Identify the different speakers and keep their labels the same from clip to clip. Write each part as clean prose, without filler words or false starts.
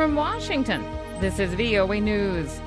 Speaker 1: From Washington, this is VOA News.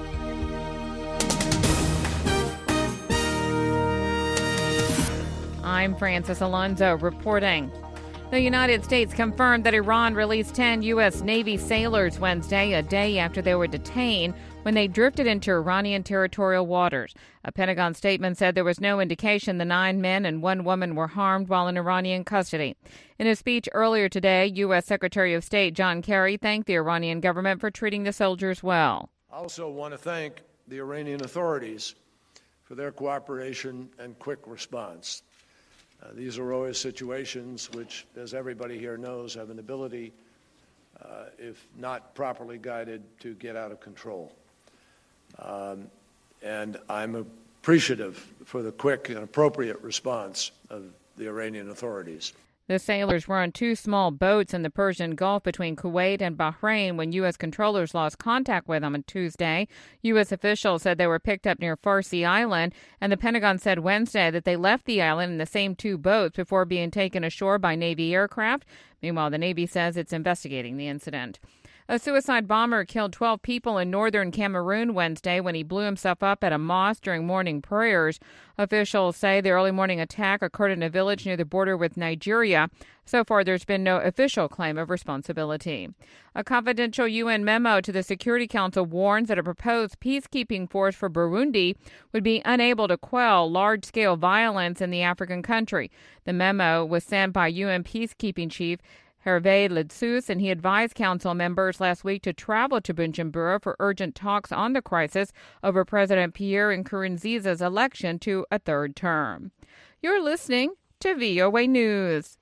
Speaker 1: I'm Francis Alonso reporting. The United States confirmed that Iran released 10 U.S. Navy sailors Wednesday, a day after they were detained when they drifted into Iranian territorial waters. A Pentagon statement said there was no indication the 9 men and 1 woman were harmed while in Iranian custody. In a speech earlier today, U.S. Secretary of State John Kerry thanked the Iranian government for treating the soldiers well.
Speaker 2: I also want to thank the Iranian authorities for their cooperation and quick response. These are always situations which, as everybody here knows, have an ability, if not properly guided, to get out of control. And I'm appreciative for the quick and appropriate response of the Iranian authorities.
Speaker 1: The sailors were on 2 small boats in the Persian Gulf between Kuwait and Bahrain when U.S. controllers lost contact with them on Tuesday. U.S. officials said they were picked up near Farsi Island, and the Pentagon said Wednesday that they left the island in the same 2 boats before being taken ashore by Navy aircraft. Meanwhile, the Navy says it's investigating the incident. A suicide bomber killed 12 people in northern Cameroon Wednesday when he blew himself up at a mosque during morning prayers. Officials say the early morning attack occurred in a village near the border with Nigeria. So far, there's been no official claim of responsibility. A confidential UN memo to the Security Council warns that a proposed peacekeeping force for Burundi would be unable to quell large-scale violence in the African country. The memo was sent by UN peacekeeping chief Hervé Ledsous, and he advised council members last week to travel to Bujumbura for urgent talks on the crisis over President Pierre Nkurunziza's election to a 3rd term. You're listening to VOA News.